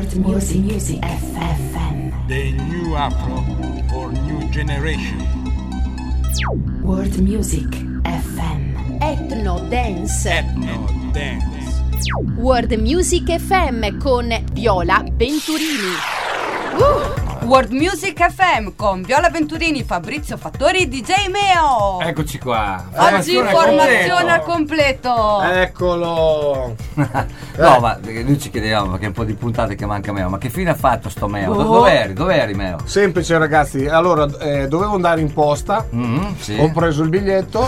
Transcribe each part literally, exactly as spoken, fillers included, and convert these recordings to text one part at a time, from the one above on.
World Music, Music F M. The new Afro for new generation. World Music F M. Ethno Dance. Ethno Dance. World Music F M con Viola Venturini. Uh! World Music F M con Viola Venturini, Fabrizio Fattori e D J Meo. Eccoci qua. Oggi formazione al completo. Eccolo. No, ma noi ci chiedevamo, perché un po' di puntate che manca Meo, ma che fine ha fatto sto Meo? Oh. Dove eri? Dove eri Meo? Semplice ragazzi, allora eh, dovevo andare in posta, Mm, sì. ho preso il biglietto.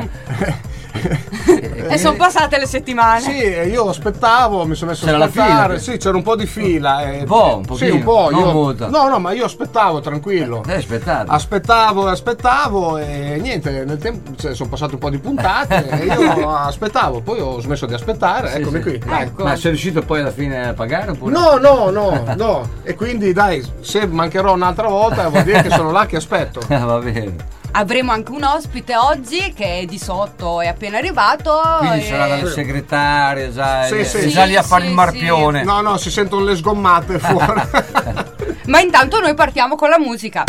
E sono passate le settimane. Sì, e io aspettavo, mi sono messo C'era a la aspettare. fila? Sì, c'era un po' di fila. E... Un po', un Sì, pochino, un po'. non Io... molto. No, no, ma io aspettavo tranquillo. Hai aspettato? Aspettavo, aspettavo e niente, nel tempo cioè, sono passate un po' di puntate e io aspettavo, poi ho smesso di aspettare, Sì, eccomi sì. qui. Dai. Ecco. Ma sei riuscito poi alla fine a pagare oppure? No, no, no, no. E quindi dai, se mancherò un'altra volta vuol dire che sono là che aspetto. Ah, va bene. Avremo anche un ospite oggi che è di sotto, è appena arrivato. Quindi e... sarà dal segretario, già, Sì, è, sì. è già lì a Sì, fare sì, il marpione. No, no, si sentono le sgommate fuori. Ma intanto noi partiamo con la musica.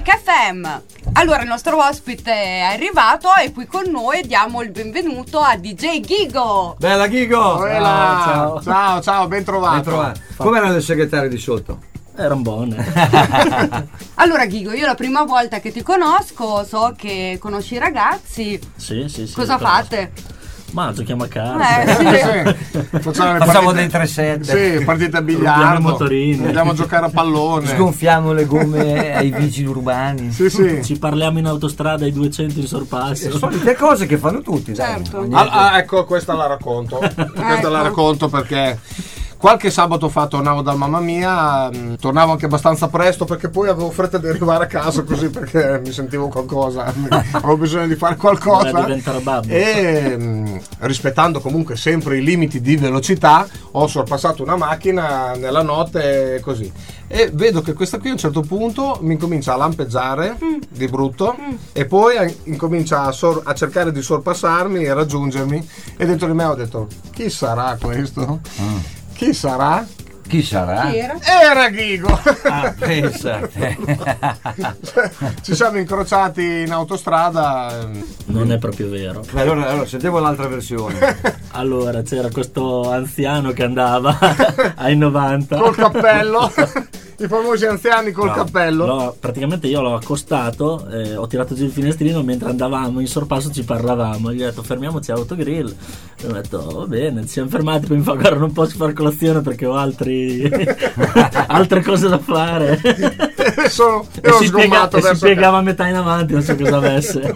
F M. Allora, il nostro ospite è arrivato, è qui con noi, diamo il benvenuto a D J Ghigo. Bella Ghigo! Ciao, ciao, ciao, ciao, ben trovato. Ben trovato. Come erano le segretarie di sotto? Erano buone. Allora Ghigo, io la prima volta che ti conosco, so che conosci i ragazzi. Sì, sì, sì. Cosa però- fate? Ma giochiamo a carte. Eh, sì. Sì, facciamo le Facciamo partite- dei tre sette. Sì, partite a Rubiamo i biliardo. motorini. Andiamo a giocare a pallone. Sgonfiamo le gomme ai vigili urbani. Sì, sì. Ci parliamo in autostrada ai duecento in sorpasso. Solite cose che fanno tutti, dai. Certo. Ogni- Ah, ah, ecco, questa la racconto. Questa Ecco. la racconto perché qualche sabato fa tornavo da mamma mia, mh, tornavo anche abbastanza presto perché poi avevo fretta di arrivare a casa così perché mi sentivo qualcosa, avevo bisogno di fare qualcosa. Voleva diventare babbo. E mh, rispettando comunque sempre i limiti di velocità, ho sorpassato una macchina nella notte e così. E vedo che questa qui a un certo punto mi comincia a lampeggiare di brutto e poi a- incomincia a, sor- a cercare di sorpassarmi e raggiungermi e dentro di me ho detto chi sarà questo? Chi sarà? Chi sarà? Chi era? Era Ghigo! Ah, pensate. Ci siamo incrociati in autostrada. ehm, Non è proprio vero. Beh, allora, allora sentiamo l'altra versione. Allora c'era questo anziano che andava ai novanta. Col cappello, i famosi anziani col No, cappello. L'ho- praticamente io l'ho accostato, eh, ho tirato giù il finestrino mentre andavamo in sorpasso, ci parlavamo. Gli ho detto fermiamoci all'autogrill. E ho detto va bene, ci siamo fermati. Poi mi fa guarda non posso fare colazione perché ho altri altre cose da fare. E sono E ero si, piega- sgommato e si verso piegava a metà in avanti, non so cosa avesse.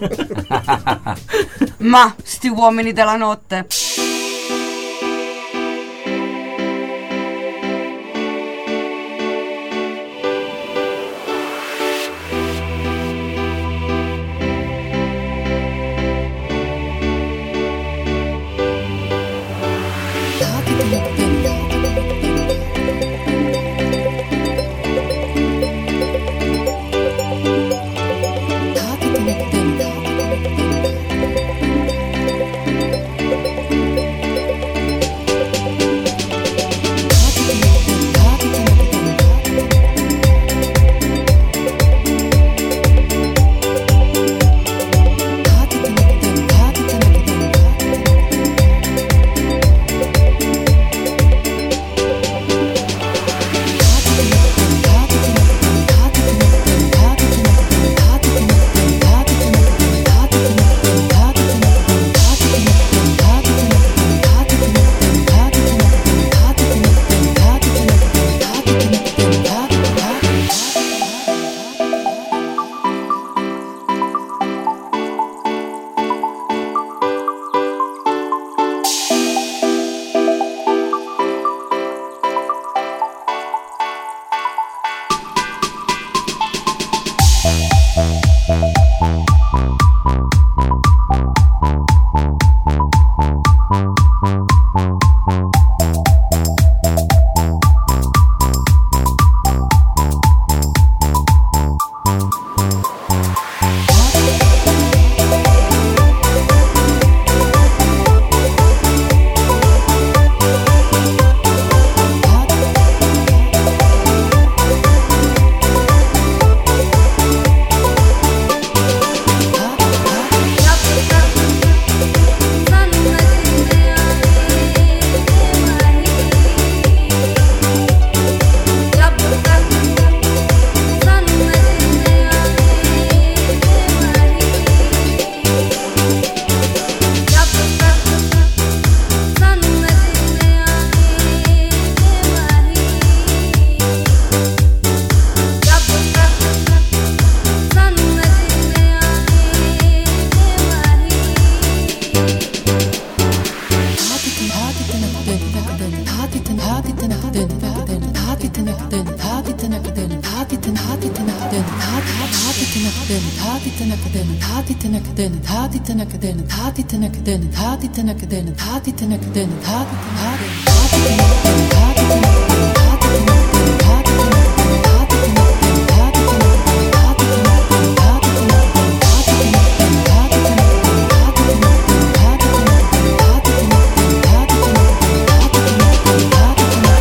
Ma sti uomini della notte.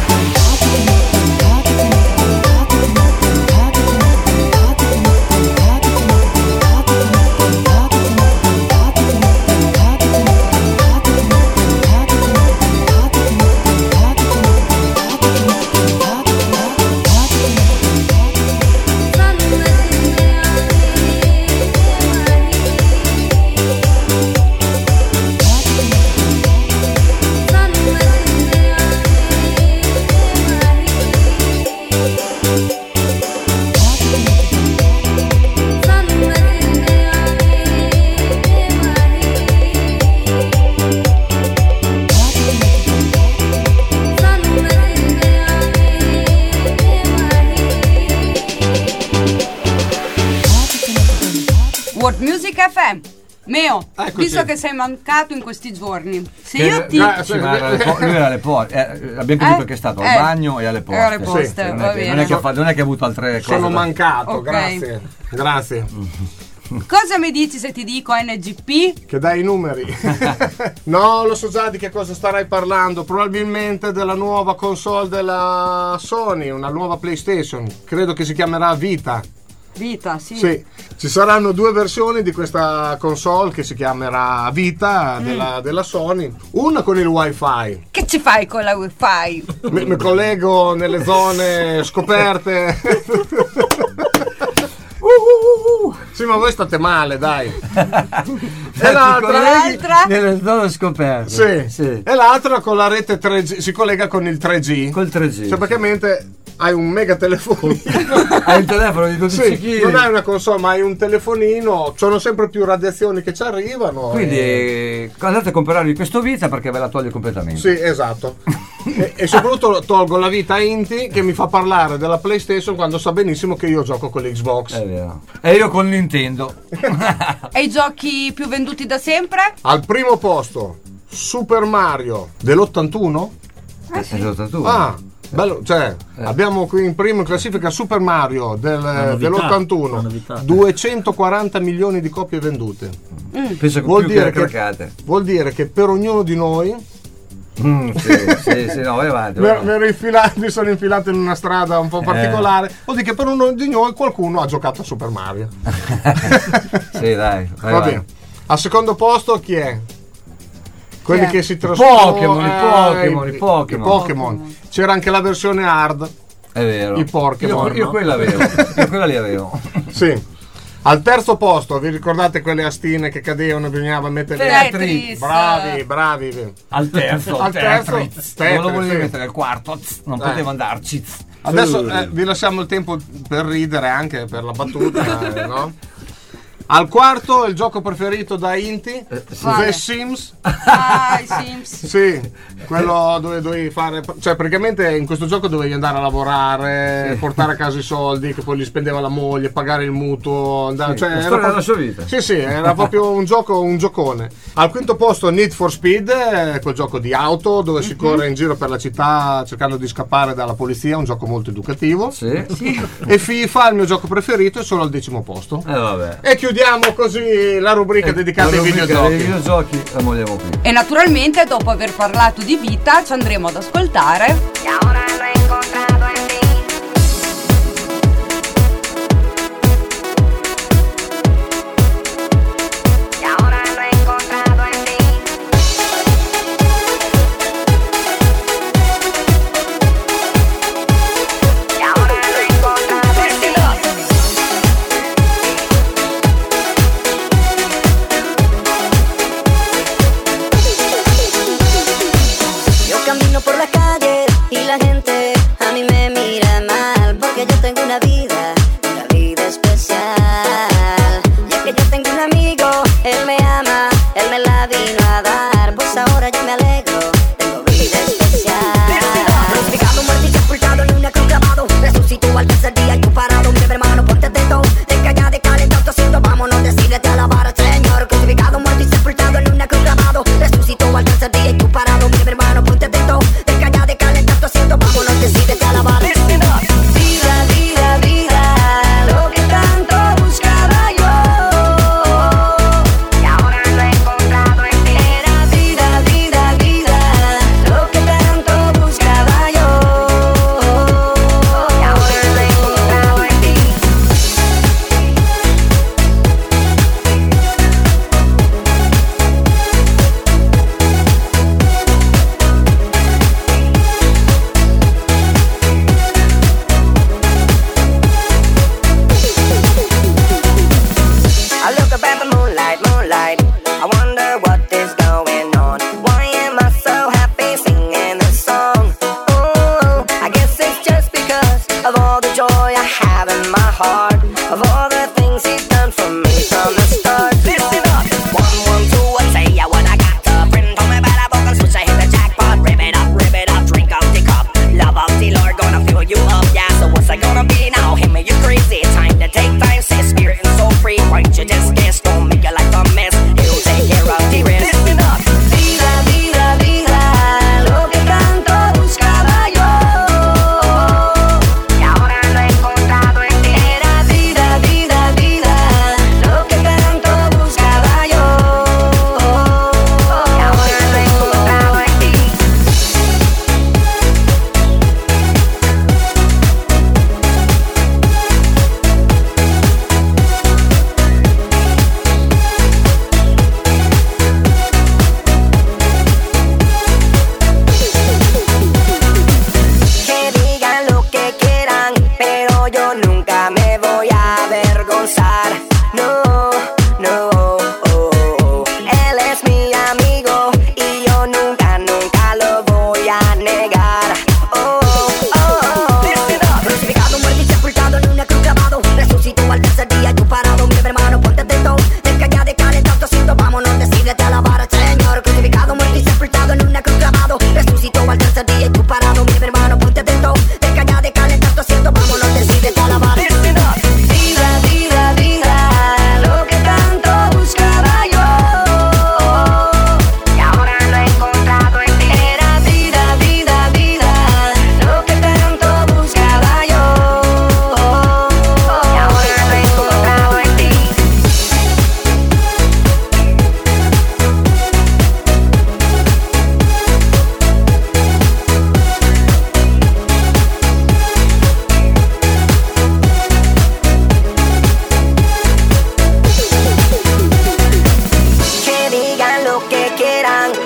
Hati F M. Meo, Eccoci. visto che sei mancato in questi giorni, se Che- io ti... Gra- Sì, ma era alle po- lui era alle porte, eh, abbiamo capito Eh? che è stato al Eh. bagno e alle poste. alle poste, non, va è che, bene. non, è che ha fatto- non è che ha avuto altre cose. Sono da- mancato, Ok. grazie. Grazie. Cosa mi dici se ti dico N G P? Che dai i numeri. No, lo so già di che cosa starai parlando. Probabilmente della nuova console della Sony, una nuova PlayStation. Credo che si chiamerà Vita. Vita, sì. Sì, ci saranno due versioni di questa console che si chiamerà Vita della, della Sony. Una con il wifi. Che ci fai con la wifi? Mi, mi collego nelle zone scoperte. Sì, ma voi state male, dai. E l'altra, l'altra? Nelle zone scoperte. sì. sì. E l'altra con la rete tre G, si collega con il tre G. Col tre G. Cioè praticamente hai un mega telefonino. Hai un telefono di dodici Sì, chili. non hai una console, ma hai un telefonino. Sono sempre più radiazioni che ci arrivano. Quindi e- eh, andate a comprarvi questo Vita perché ve la toglie completamente. Sì, esatto. e, e soprattutto tolgo la vita a Inti che mi fa parlare della PlayStation quando sa benissimo che io gioco con l'Xbox. È vero. E io con Nintendo. E i giochi più venduti da sempre? Al primo posto Super Mario dell'ottantuno. Eh, sì. ottantadue. Ah, bello, cioè Eh. abbiamo qui in primo in classifica Super Mario del- novità, dell'ottantuno, una novità. duecentoquaranta milioni di copie vendute. Penso che Vuol più dire che che, craccate. vuol dire che per ognuno di noi Mm, sì, sì, sì, no, vai avanti. mi vai avanti. ero infilato, mi sono infilato in una strada un po' Eh. particolare. Vuol dire che per ognuno di noi qualcuno ha giocato a Super Mario. Sì, dai. vai Va avanti. bene. Al secondo posto chi è? Quelli Chi è? che si trasformano Pokémon, i eh, Pokémon, i i Pokémon. Pokémon. C'era anche la versione hard. È vero. I Pokémon. Io, io quella avevo. Io quella li avevo. Sì. Al terzo posto, vi ricordate quelle astine che cadevano e bisognava mettere Tetris. Bravi, bravi. Al terzo. Al terzo, Tetris. Tetris, Non lo volevi sì. mettere al quarto. tz, Non Eh. potevo andarci. tz. Adesso eh, vi lasciamo il tempo per ridere anche per la battuta, eh, no? Al quarto, il gioco preferito da Inti, sì. The Sims. Ah, i Sims. Sì, quello dove dovevi fare, cioè praticamente in questo gioco dovevi andare a lavorare, Sì. portare a casa i soldi che poi li spendeva la moglie, pagare il mutuo, andare, Sì, cioè, la era storia proprio- della sua vita. Sì, sì, era proprio un gioco, un giocone. Al quinto posto Need for Speed, eh, quel gioco di auto dove si corre in giro per la città cercando di scappare dalla polizia, un gioco molto educativo. Sì. Eh, E FIFA, il mio gioco preferito, è solo al decimo posto. vabbè. E chiudiamo così la rubrica Eh, dedicata la ai rubrica videogiochi. dei videogiochi la vogliamo qui. E naturalmente, dopo aver parlato di vita, ci andremo ad ascoltare. Y ahora lo he encontrado en ti. Y ahora lo he encontrado en ti. Y ahora lo he encontrado en ti. Yo camino por la calle y la gente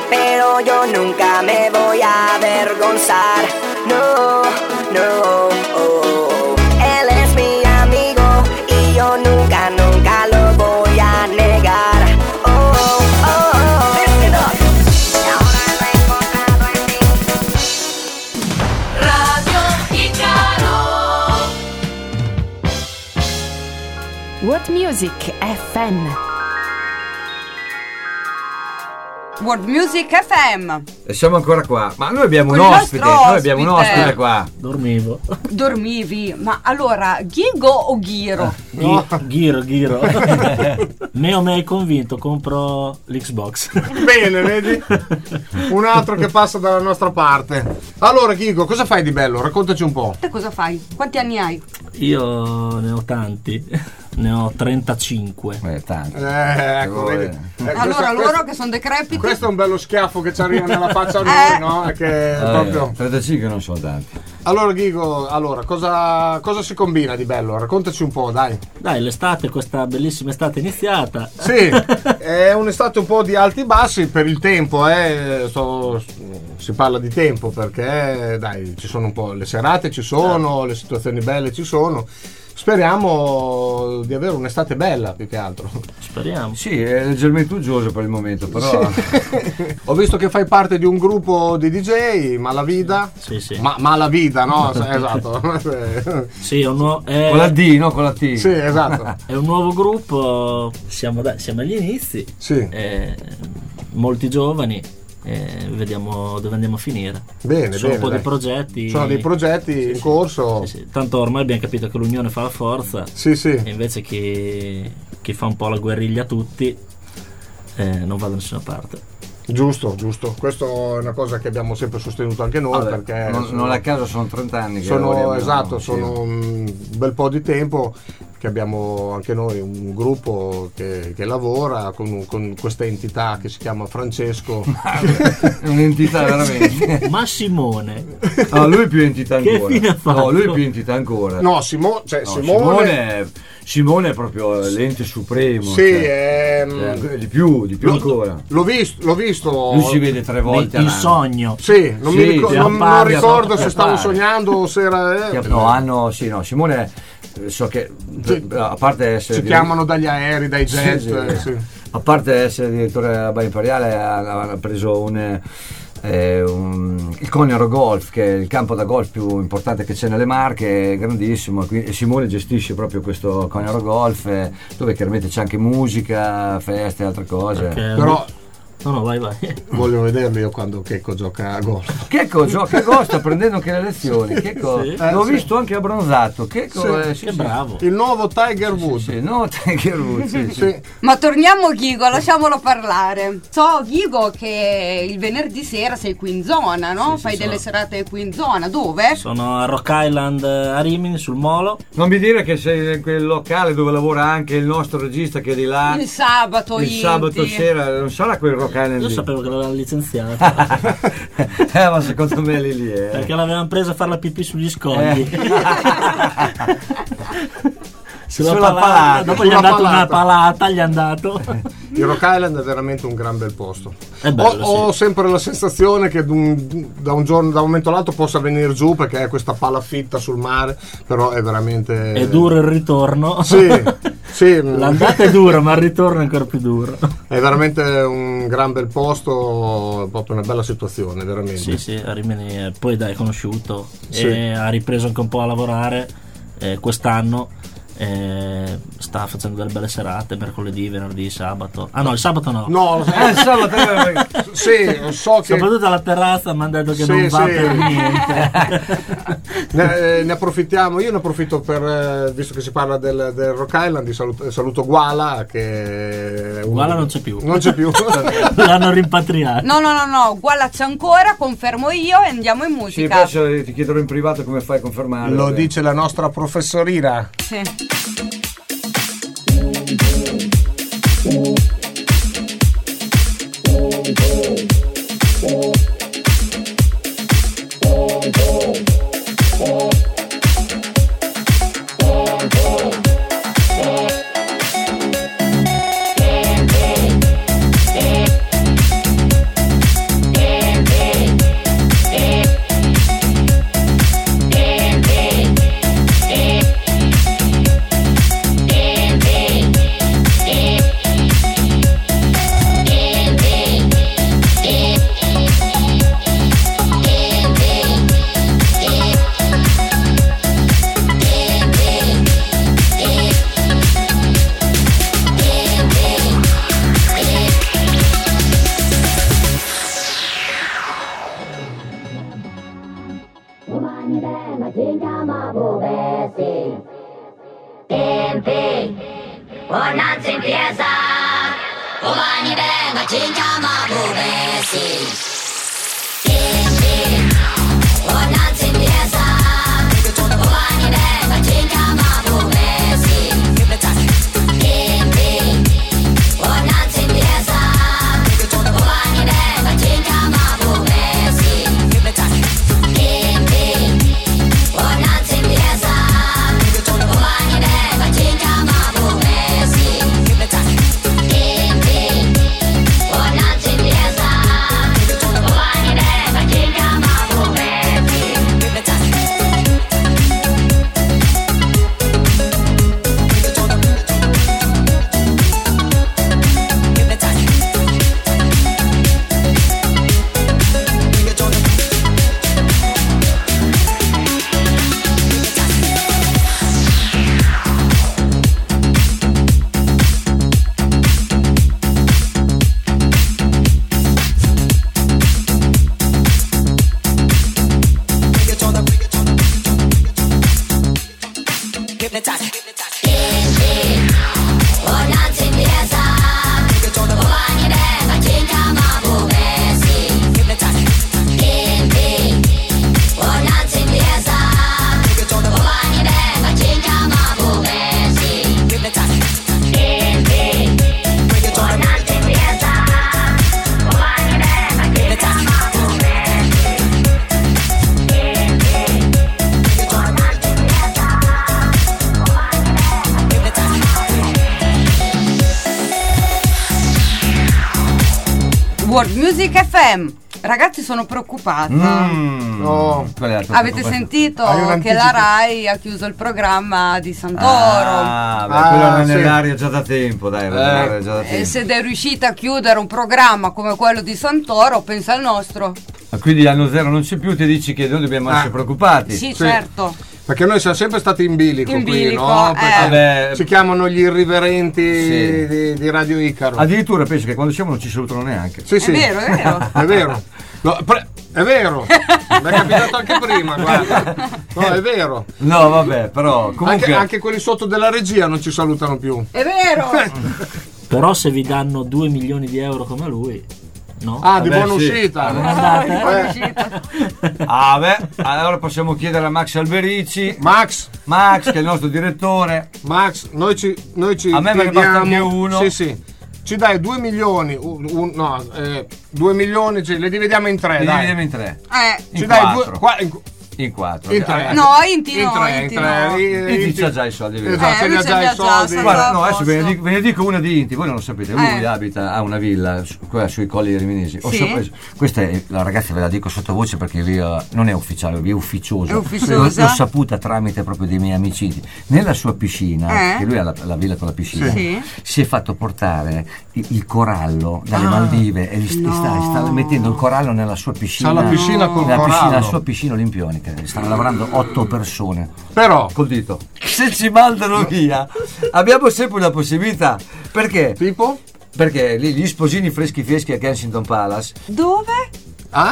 pero yo nunca me voy a avergonzar. No, no, oh. Él es mi amigo y yo nunca, nunca lo voy a negar. Oh, oh, oh. Listen up. Y ahora lo he encontrado en mí. Radio Icaro. What Music F M. World Music F M. E siamo ancora qua. Ma noi abbiamo Con un il ospite, nostro noi abbiamo un ospite. ospite qua. Dormivo. Dormivi, ma allora Ghigo o Ghiro? Ghi- Ghiro, Ghiro. Neo mi hai convinto, compro l'Xbox. Bene, vedi? Un altro che passa dalla nostra parte. Allora, Ghigo, cosa fai di bello? Raccontaci un po'. Te cosa fai? Quanti anni hai? Io ne ho tanti. Ne ho trentacinque. Eh, tanto. Eh, ecco, Oh, vedi. eh. Eh, Allora questo- loro questo- che sono decrepiti. Questo è un bello schiaffo che ci arriva nella faccia a noi, Eh. no? È che Eh, proprio... trentacinque non sono tanti. Allora, Ghigo, allora, cosa, cosa si combina di bello? Raccontaci un po', dai. Dai, l'estate, questa bellissima estate è iniziata. Sì, è un'estate un po' di alti e bassi per il tempo, eh. Sto- si parla di tempo perché, dai, ci sono un po' le serate, ci sono, le situazioni belle ci sono. Speriamo di avere un'estate bella, più che altro. Speriamo. Sì, è leggermente uggioso per il momento, però. Ho visto che fai parte di un gruppo di D J, Malavida. Sì, sì. Ma Malavida, no? Esatto. Sì, è un, nuo- è- Con la D, no? Con la T. Sì, esatto. è un nuovo gruppo. Siamo, dai, siamo agli inizi. Sì. eh, molti giovani. eh, vediamo dove andiamo a finire. Bene, Sono bene, un po' dai. di progetti. Sono dei progetti Sì, in sì. corso. Sì, sì. Tanto ormai abbiamo capito che l'unione fa la forza. Sì, sì. E invece chi, chi fa un po' la guerriglia a tutti eh, non va da nessuna parte. Giusto, giusto. Questa è una cosa che abbiamo sempre sostenuto anche noi. Vabbè, perché non, sono- non a caso sono trenta anni che sono lavoriamo, esatto, no? sono Sì. un bel po' di tempo che abbiamo anche noi un gruppo che, che lavora con, con questa entità che si chiama Francesco. È un'entità veramente. Ma Simone, No, lui è più entità Che ancora. fine ha fatto? No, lui è più entità ancora. No, Simo- cioè, No, Simone, Simone, Simone è proprio l'ente supremo. sì, cioè, ehm, eh, di più, di più l'ho, ancora. l'ho visto, l'ho visto. Lui si vede tre volte il all'anno. sogno. Sì, non Sì, mi ricor- sì, non, non appare, ricordo appare. se stavo sognando o se era. eh, No, hanno, sì, no, Simone, eh, so che Sì. a parte essere ci chiamano dagli aerei, dai jet. Sì, sì. eh, sì. a parte essere direttore della Bar Imperiale, ha, ha preso un, eh, un- il Coniaro Golf, che è il campo da golf più importante che c'è nelle Marche, è grandissimo, e quindi- e Simone gestisce proprio questo Coniaro Golf, eh, dove chiaramente c'è anche musica, feste e altre cose. Perché- Però No, no, vai, vai. voglio vederlo io quando Checco gioca a golf. Checco gioca a golf, sta prendendo anche le lezioni. Checco, Sì. Eh, l'ho sì. visto anche abbronzato. Checco, Sì. eh, sì, Che sì. bravo. Il nuovo Tiger Woods. Sì, no, Tiger Woods, sì, sì. Sì. Ma torniamo a Ghigo, lasciamolo parlare. So, Ghigo, che il venerdì sera sei qui in zona, no? Sì, Fai sì, delle sono- serate qui in zona. Dove? Sono a Rock Island a Rimini sul molo. Non mi dire che sei in quel locale dove lavora anche il nostro regista che è di là. Il sabato, Il Inti. sabato sera, non sarà quel Rock Island Io lì. sapevo che l'avevano licenziata. eh, ma secondo me lì lì è. Perché l'avevano presa a fare la pipì sugli scogli. Sulla, Sulla palata. palata. Dopo gli Sulla hanno dato palata. una palata, gli hanno dato. Il Rock Island è veramente un gran bel posto. È bello, ho, ho sì. sempre la sensazione che d'un- da un giorno, da un momento all'altro possa venire giù perché è questa palafitta sul mare, però è veramente. È duro il ritorno. Sì, sì. L'andata è dura, ma il ritorno è ancora più duro. È veramente un gran bel posto, proprio una bella situazione, veramente. Sì, sì, a Rimini eh, poi dai, è conosciuto Sì. e ha ripreso anche un po' a lavorare eh, quest'anno. eh, sta facendo delle belle serate mercoledì, venerdì, sabato. Ah no, il sabato no. No, Eh, il sabato, eh, sì, so che Soprattutto alla terrazza mi hanno detto che Sì, non va sì. per niente. ne, eh, ne approfittiamo. Io ne approfitto per, eh, visto che si parla del, del Rock Island, di salut- saluto Guala che è uno- Guala non c'è più. Non c'è più. L'hanno rimpatriato. No, no, no, no, uguale c'è ancora, confermo io e andiamo in Sì, musica. poi ti chiederò in privato come fai a confermare. Lo vabbè. dice la nostra professorina. Sì. Buonanza empieza. Umani venga, chincha mabubesi. Buonanza empieza. Umani venga, chincha mabubesi. Buonanza empieza. Umani venga, chincha mabubesi. Buonanza empieza. Umani venga, chincha mabubesi. Buonanza empieza. Umani venga, chincha mabubesi. Buonanza empieza. Umani venga, chincha mabubesi. Buonanza empieza. Umani venga, chincha mabubesi. Buonanza empieza. Umani venga, chincha World Music F M. Ragazzi, sono preoccupata. Mm. Oh. Qual è la tua Avete preoccupazione? sentito Hai un che la anticipo? Rai ha chiuso il programma di Santoro? Ah, beh, Ah, quello era sì. nell'aria già da tempo, dai, era Eh. nell'aria già da E tempo. se è riuscita a chiudere un programma come quello di Santoro, pensa al nostro. Ma quindi l'anno zero non c'è più, ti dici che noi dobbiamo Ah. essere preoccupati? Sì, certo. Perché noi siamo sempre stati in bilico, In qui, bilico, no? eh. Perché Vabbè. si chiamano gli irriverenti Sì. di, di Radio Icaro. Addirittura penso che quando siamo non ci salutano neanche. Sì, sì. È vero, è vero. È vero. No, pre- è vero. Mi è capitato anche prima, guarda. No, è vero. No, vabbè, però comunque Anche, anche quelli sotto della regia non ci salutano più. È vero. Però se vi danno due milioni di euro come lui, no? Ah, di Vabbè, buona sì. uscita. Non andate? È buona Eh. uscita. Ah, beh, allora possiamo chiedere a Max Alberici. Max, Max, che è il nostro direttore. Max, noi ci, noi ci A me me ne chiediamo- basta anche uno. Sì, sì. Ci dai due milioni, un- un- no, eh, due milioni, ci- le dividiamo in tre, Li dai. dividiamo in tre. Eh. In Ci dai quattro. due, qua- in, In quattro. in tre. Eh, No, Inti in no, tre, in Inti tre. no. I- Inti Inti- c'ha già i soldi, vero? Esatto, Eh, ce lui li ha ce già li i ha già, soldi. sa- Guarda, a no, adesso ve ne, posto. dico, ve ne dico una di Inti, voi non lo sapete, lui Eh. abita a una villa su- quella sui colli riminesi. Ho Sì. sopra- questa è, la ragazza ve la dico sottovoce perché via, non è ufficiale, è ufficiosa. È ufficiosa? L'ho, l'ho saputa tramite proprio dei miei amici. Nella sua piscina, Eh. che lui ha la, la villa con la piscina, Sì. si è fatto portare il, il corallo dalle Maldive e gli st- no. sta, sta mettendo il corallo nella sua piscina. C'ha la piscina col nella piscina, corallo. la sua piscina olimpionica. Stanno lavorando otto persone. Però, Col dito. Se ci mandano via, abbiamo sempre una possibilità. Perché? tipo? Perché lì gli sposini freschi freschi a Kensington Palace. Dove? Ah?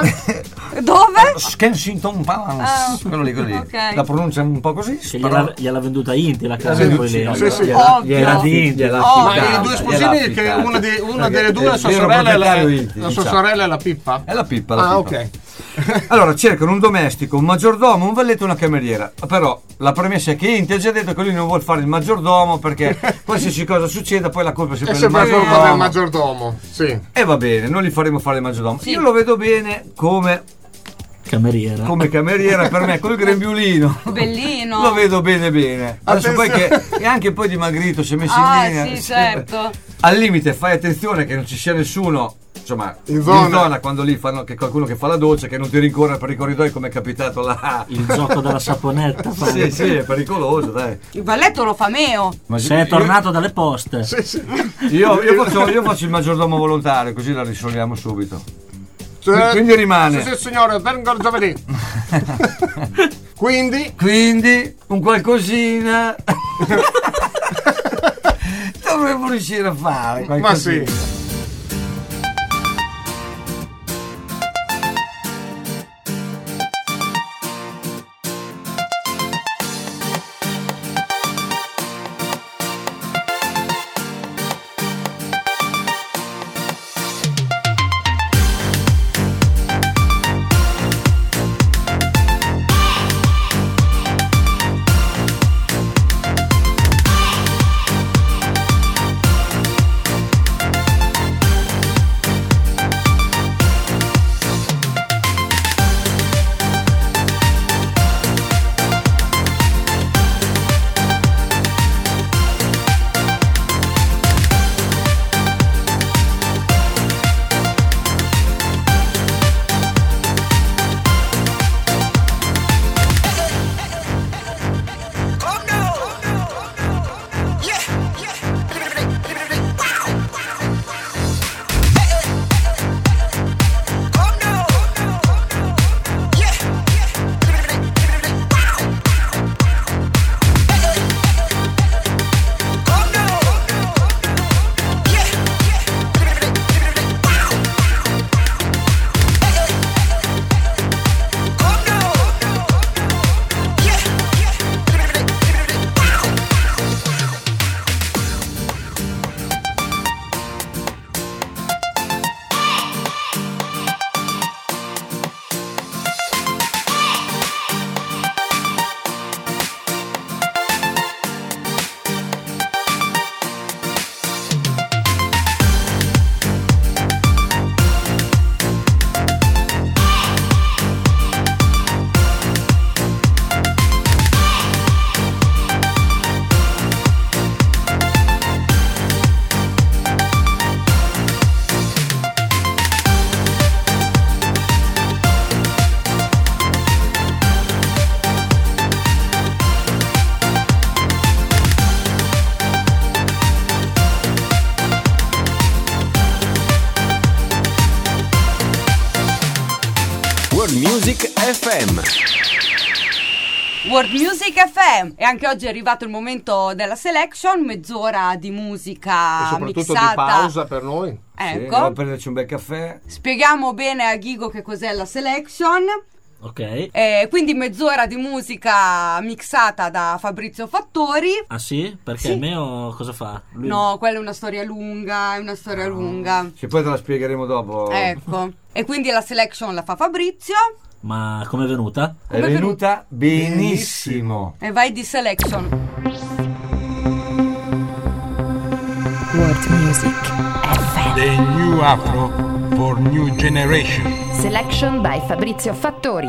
Dove? Kensington Palace. Ah, quello lì, quello lì. ok. La pronuncia un po' così. Che però- gliela, gliela venduta Inti la casa, Sì, poi sì, lì. sì, sì. gliela- Ovvio. gliela- Di Inti. gliela Oh, Ma affittata, i due gliela sposini, che affittata. una, di- una Perché delle due, la sua il vero sorella è la, proprietario Inti, la sua diciamo. sorella è la Pippa? È la pippa, la Ah, pippa. ok. Allora cercano un domestico, un maggiordomo, un valletto e una cameriera. Però la premessa è che Inti ha già detto che lui non vuole fare il maggiordomo perché qualsiasi cosa succeda poi la colpa è È sempre del sempre la colpa del maggiordomo. maggiordomo. Sì. E va bene, non li faremo fare il maggiordomo. Sì. Io lo vedo bene come, Cameriera. come cameriera per me, col grembiulino. Bellino. Lo vedo bene bene. Adesso poi che Attenzione. è anche poi dimagrito, si è messo Ah, in linea. sì, Sì. certo. Al limite fai attenzione che non ci sia nessuno, insomma, In in zona. zona, quando lì fanno che qualcuno che fa la doccia, che non ti rincorre per i corridoi come è capitato là. Il gioco della saponetta. fa- Sì, sì, è pericoloso, dai. Il balletto lo fa Meo. Ma Se è tornato dalle poste. Sì, sì. Io, io faccio, io faccio il maggiordomo volontario, così la risolviamo subito. Cioè, Quindi rimane. Sì, sì, signore, vengo giovedì. Quindi, Quindi un qualcosina dovremmo riuscire a fare ma qualcosina. sì. Music F M. World Music F M. E anche oggi è arrivato il momento della selection, mezz'ora di musica E soprattutto mixata. di pausa per noi. Sì, Ecco, andiamo a prenderci un bel caffè. spieghiamo bene a Ghigo che cos'è la selection. Ok. Eh, quindi mezz'ora di musica mixata da Fabrizio Fattori. Ah sì? Perché Sì. Meo cosa fa? Lui- No, quella è una storia lunga, è una storia lunga. Che poi te la spiegheremo dopo. Ecco. E quindi la selection la fa Fabrizio. Ma com'è venuta? È Come è venuta benissimo. E vai di selection. World Music F M. The new Afro for new generation. Selection by Fabrizio Fattori.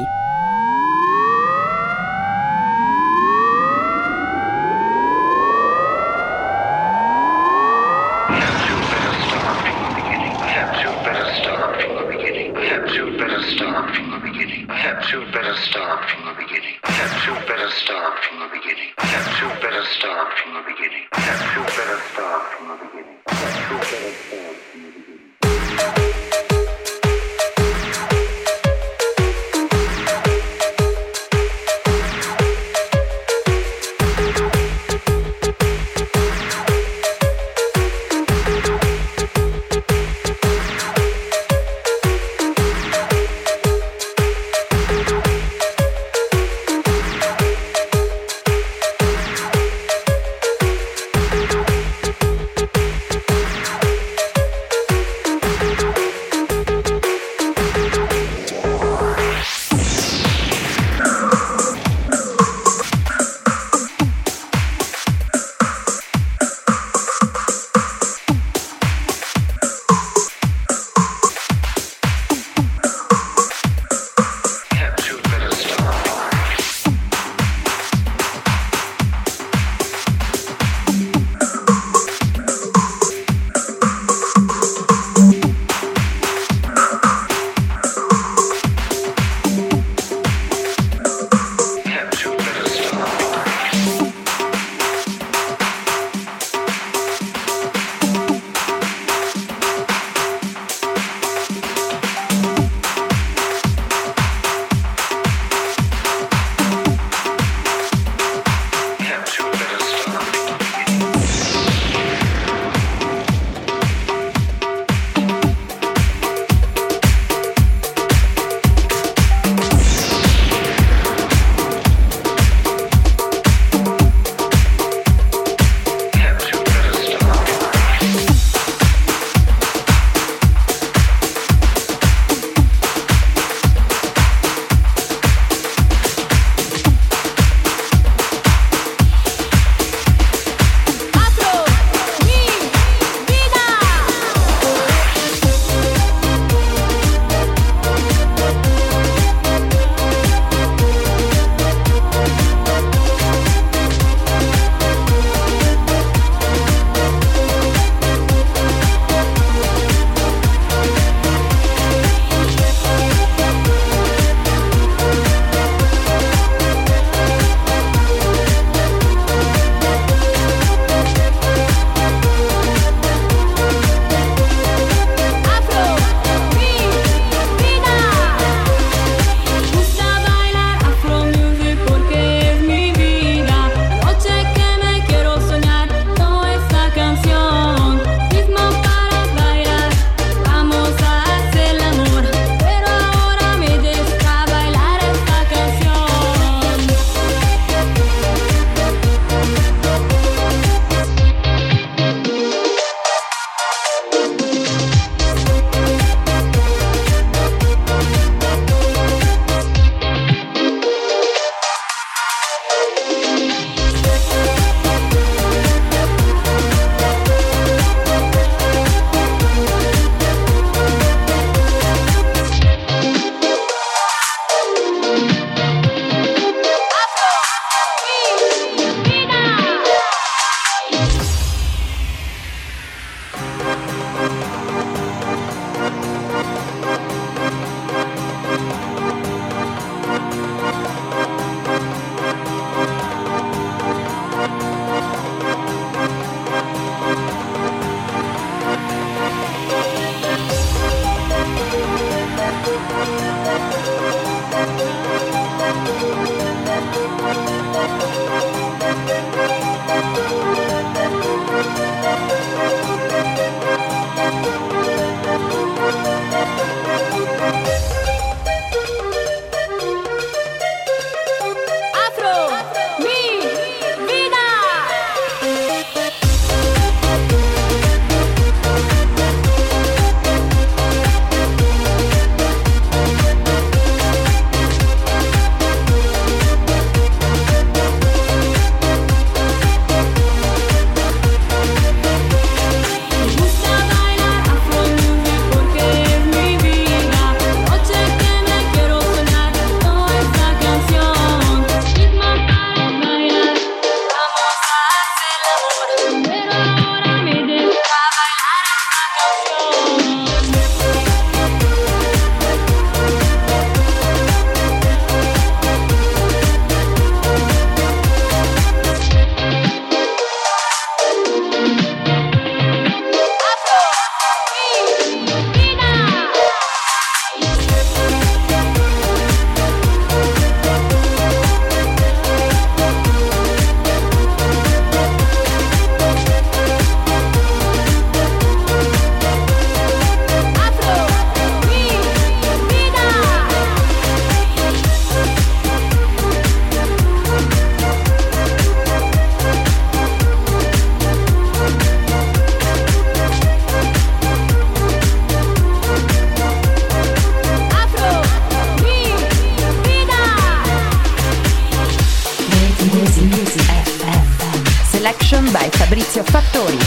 Selection by Fabrizio Fattori.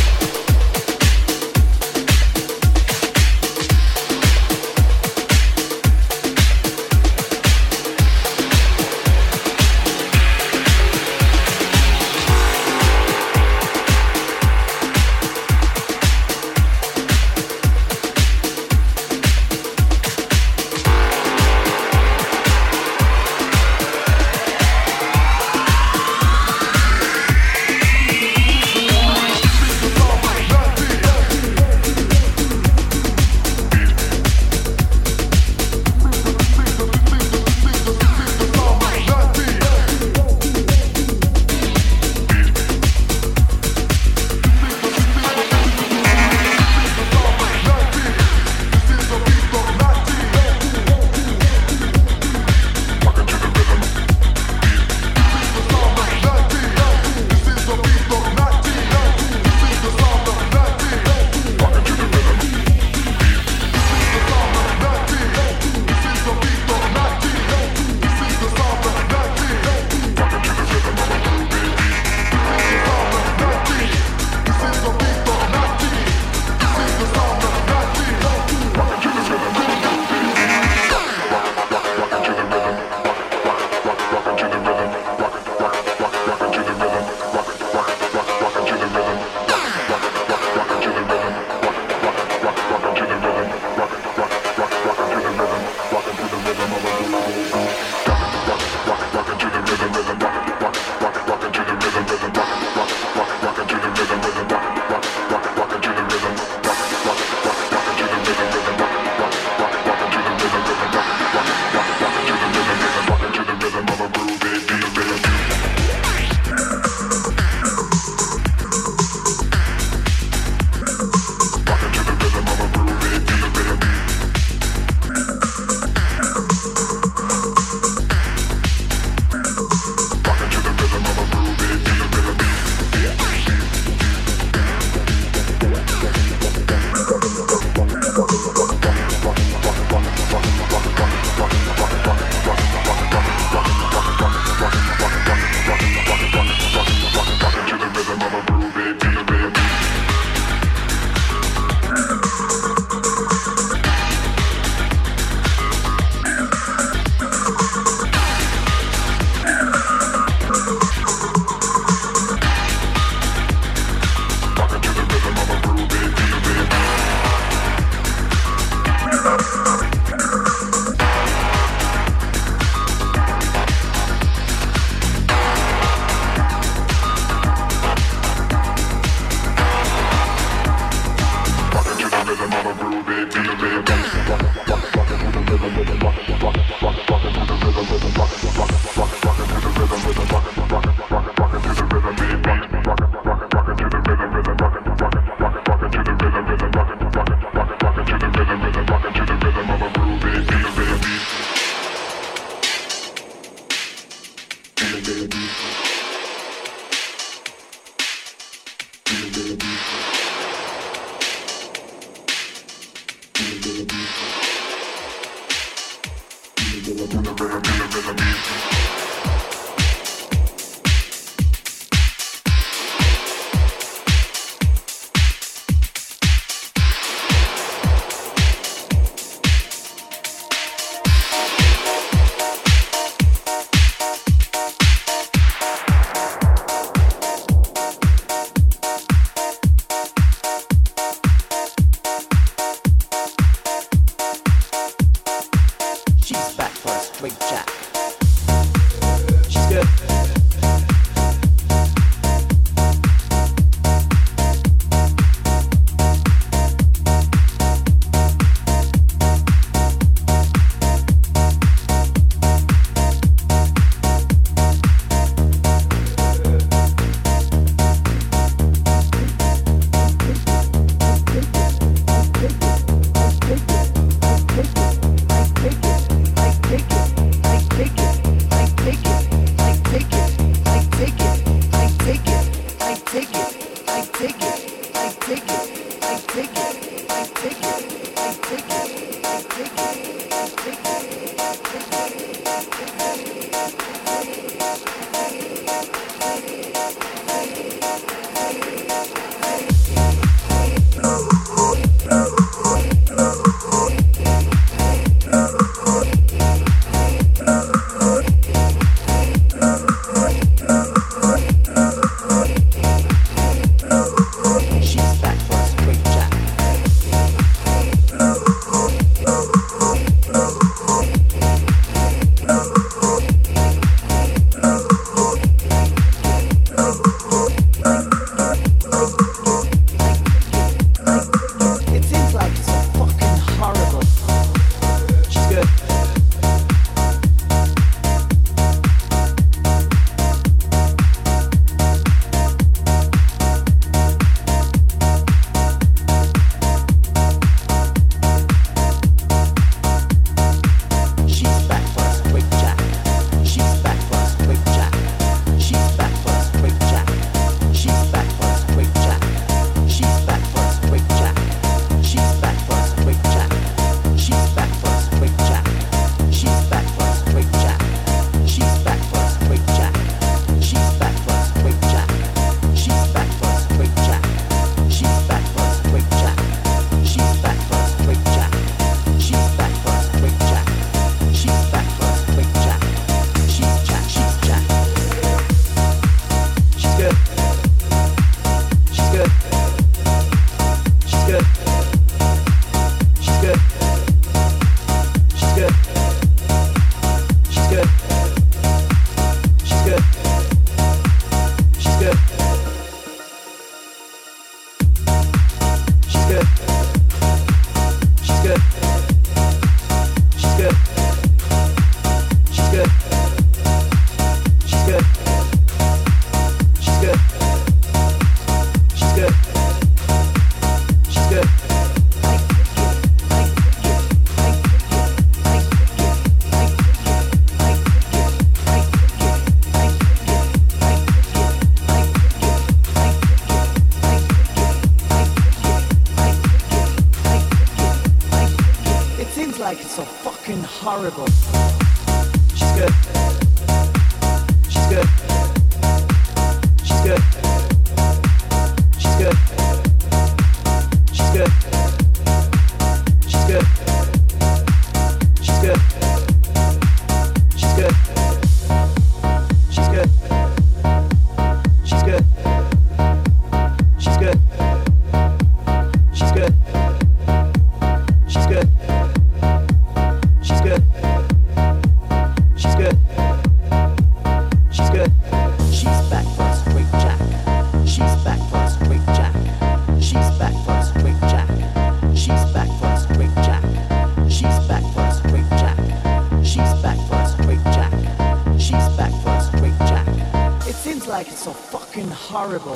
seems like it's so fucking horrible. She's good. She's good. She's good. She's good. She's good. She's good. She's good. She's good. She's good. She's good. She's good. She's good. She's good. She's good. She's good. She's good. She's back for a straight jack. She's back for a straight jack. She's back for a straight jack. She's back for a straight jack. She's back for a straight jack. She's back for a straight jack. She's back for a straight jack. It seems like it's so fucking horrible.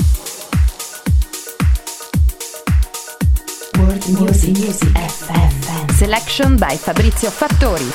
World Music, Music F M. Selection by Fabrizio Fattori.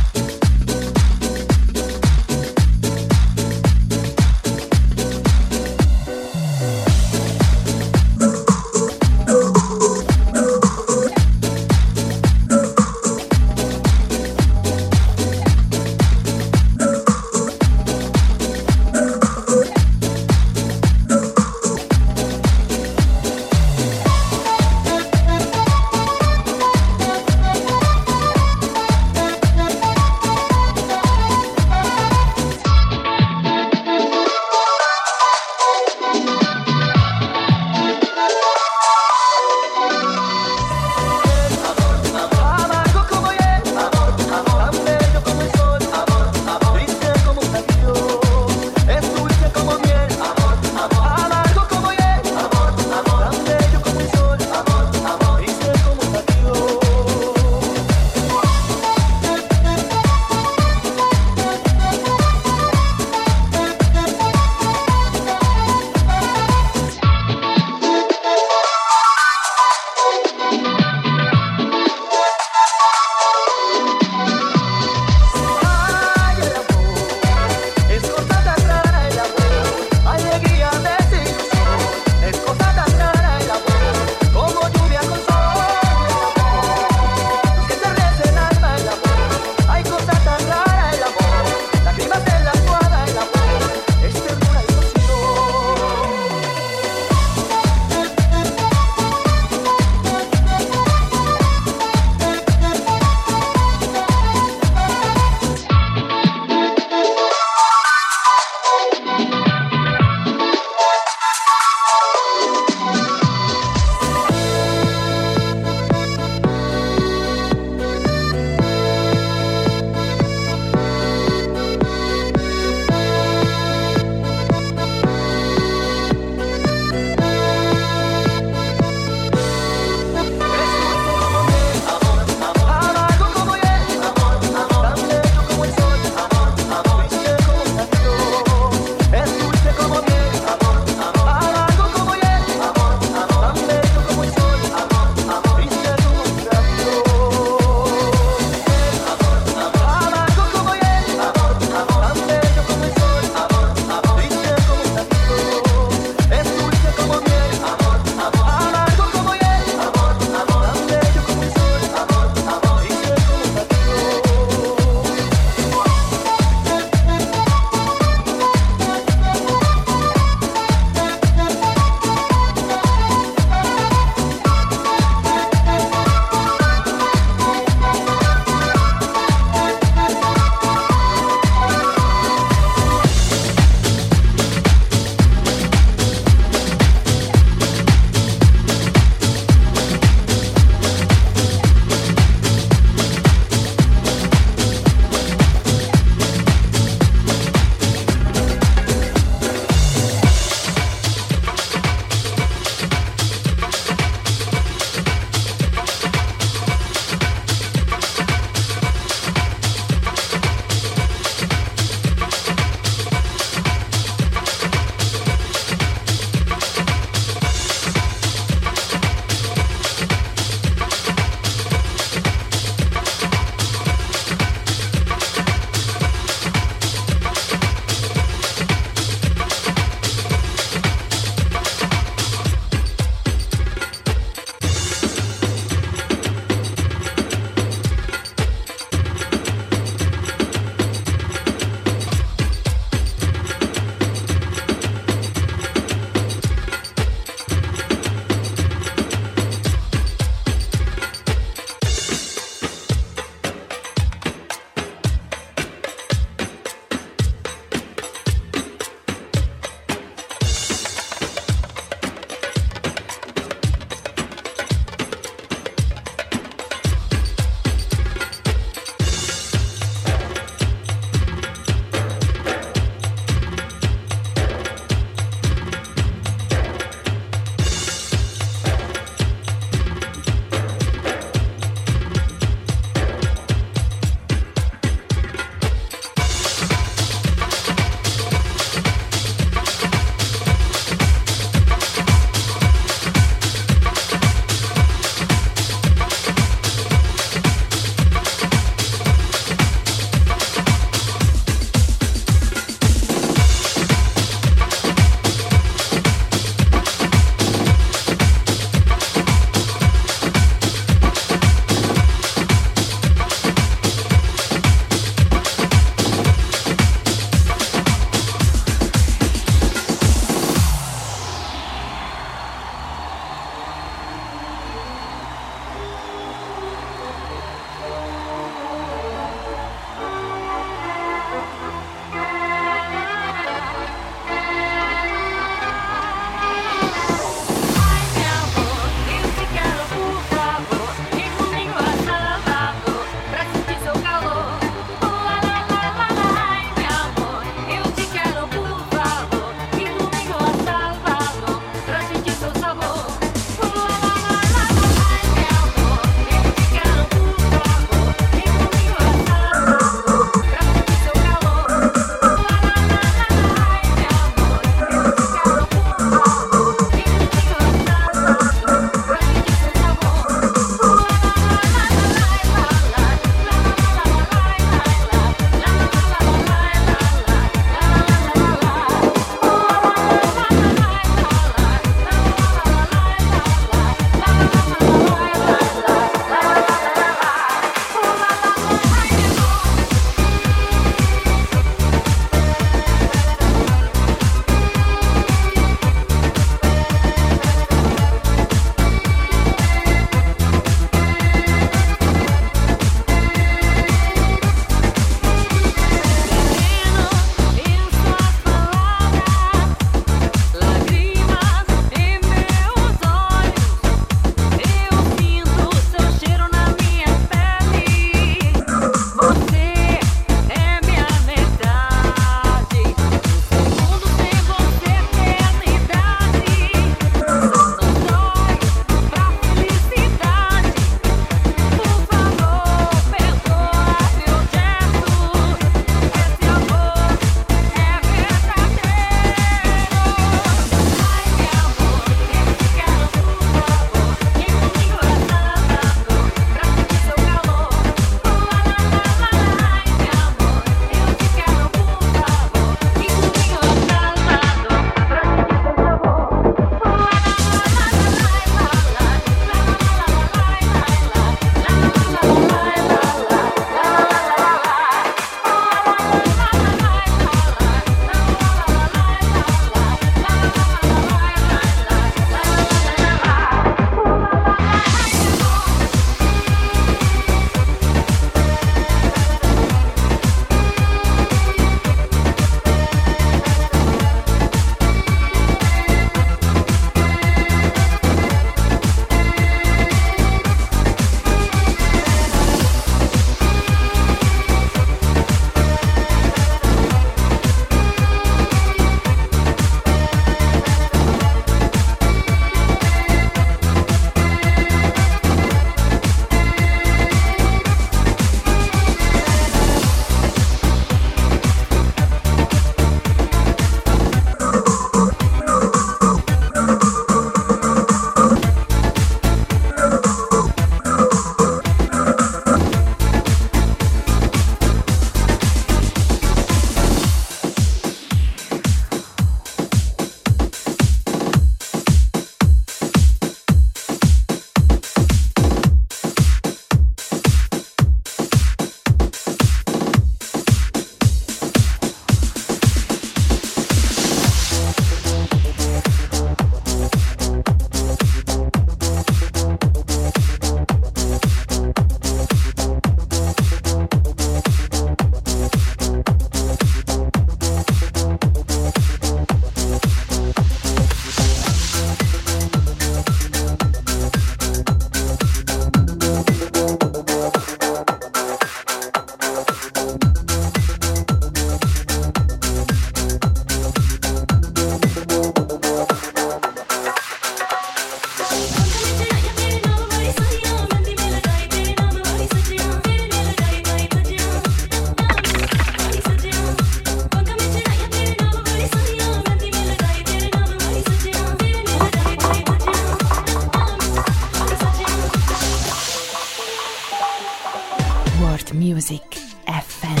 World Music F M.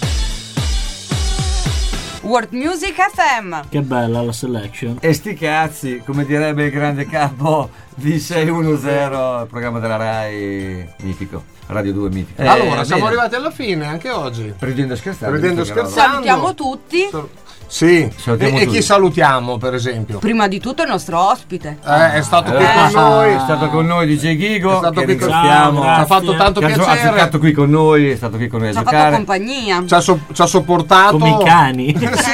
World Music F M. Che bella la selection. E sti cazzi, come direbbe il grande capo V sei uno zero, il programma della Rai mitico, Radio due mitico. Allora, Eh, siamo bene. arrivati alla fine anche oggi. Ridendo e scherzando. Ridendo e visto che no, scherzando. Salutiamo tutti. Sì, e, Salutiamo e tutti. chi salutiamo per esempio? Prima di tutto il nostro ospite. Eh, è stato qui Eh, con noi. è stato con noi D J Gigo, È stato che qui con- ringraziamo. Ci ha fatto tanto Che ha gio- ha piacere. giocato qui con noi, è stato qui con noi a Ci ha fatto giocare. compagnia. Ci ha, so- ci ha sopportato. Come i cani.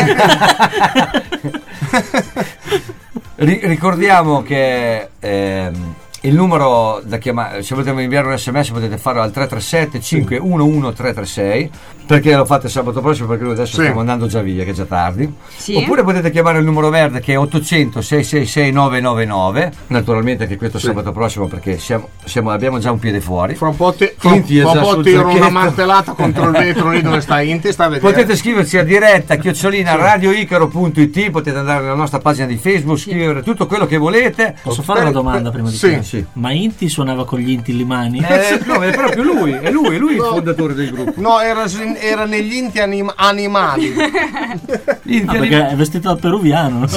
Ri- ricordiamo che ehm, il numero da chiamare, se volete inviare un sms potete farlo al tre tre sette cinque uno uno tre tre sei, perché lo fate sabato prossimo, perché noi adesso Sì. stiamo andando già via, che è già tardi. Sì. Oppure potete chiamare il numero verde, che è ottocento sei sei sei nove nove nove, naturalmente anche questo Sì. sabato prossimo, perché siamo, siamo- abbiamo già un piede fuori. Fra un po', ti- fra un- Inti è fra un già po' sul tiro una zacchetto. martellata contro il vetro lì dove sta Inti, sta a vedere. Potete scriverci a diretta chiocciolina radioicaro punto it, potete andare nella nostra pagina di Facebook, scrivere tutto quello che volete. Posso fare una domanda prima di Sì. tutto? Sì. Ma Inti suonava con gli Inti Limani? Eh, no, è proprio lui, è lui, lui è il No. fondatore del gruppo. No, era, era negli inti anim- animali. Inti Ah, perché è vestito da peruviano.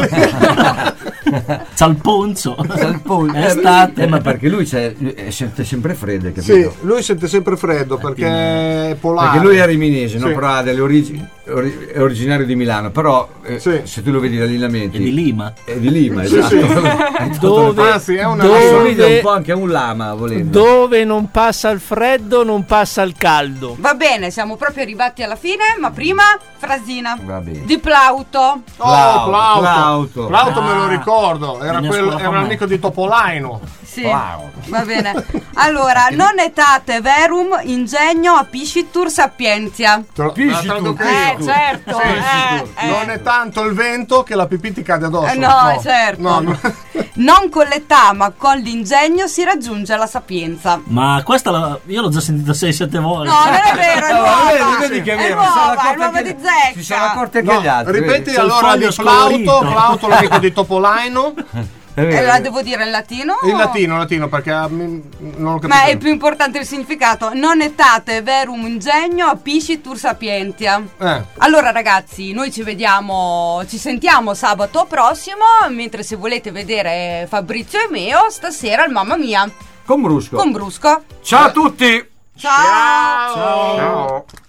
C'ha il ponzo. Salpone. È estate. Eh, ma perché lui c'è, è sempre, sempre freddo, capito? Sì, lui sente sempre freddo perché è polare. Perché lui è riminese, no? Sì. Però ha delle origini, ori- è originario di Milano, però eh, Sì. se tu lo vedi dagli allenamenti E di Lima. è di Lima, Sì, esatto. sì. Dove, Anzi, è una Assomiglia un dove, po' anche a un lama, volendo. dove non passa il freddo, non passa il caldo. Va bene, siamo proprio arrivati alla fine, ma prima frasina Va bene. di Plauto. Oh, Plauto, Plauto. Plauto. Plauto me lo Ah. ricordo, era, Viene a quello, scuola era con me. l'amico di Topolaino. Sì. Wow. Va bene. Allora, non etate verum ingegno apicitur sapientia. Te lo- Pisci te la traduco tu, io. Eh, certo. eh, eh. Non è tanto il vento che la pipì ti cade addosso. Eh, no, certo. No, no. Non con l'età, ma con l'ingegno si raggiunge la sapienza. Ma questa la- io l'ho già sentita sei sette volte. No, non è vero, è No, nuova. vedi, vedi che è È vero, nuova, si sono è accorti nuova anche- di zecca. Si sono accorti anche No, gli altri. ripeti vedi? C'è il allora foglio di Plauto, scolorito. Plauto l'amico di Topolaino. È vero. Eh, la devo dire in latino? In latino, latino, perché ah, mi- non ho capito. Ma è più importante il significato. Non etate verum ingegno apicitur sapientia. Eh. Allora ragazzi, noi ci vediamo, ci sentiamo sabato prossimo, mentre se volete vedere Fabrizio e Meo, stasera al Mamma Mia Con Brusco. con Brusco. Ciao a tutti! Ciao! Ciao.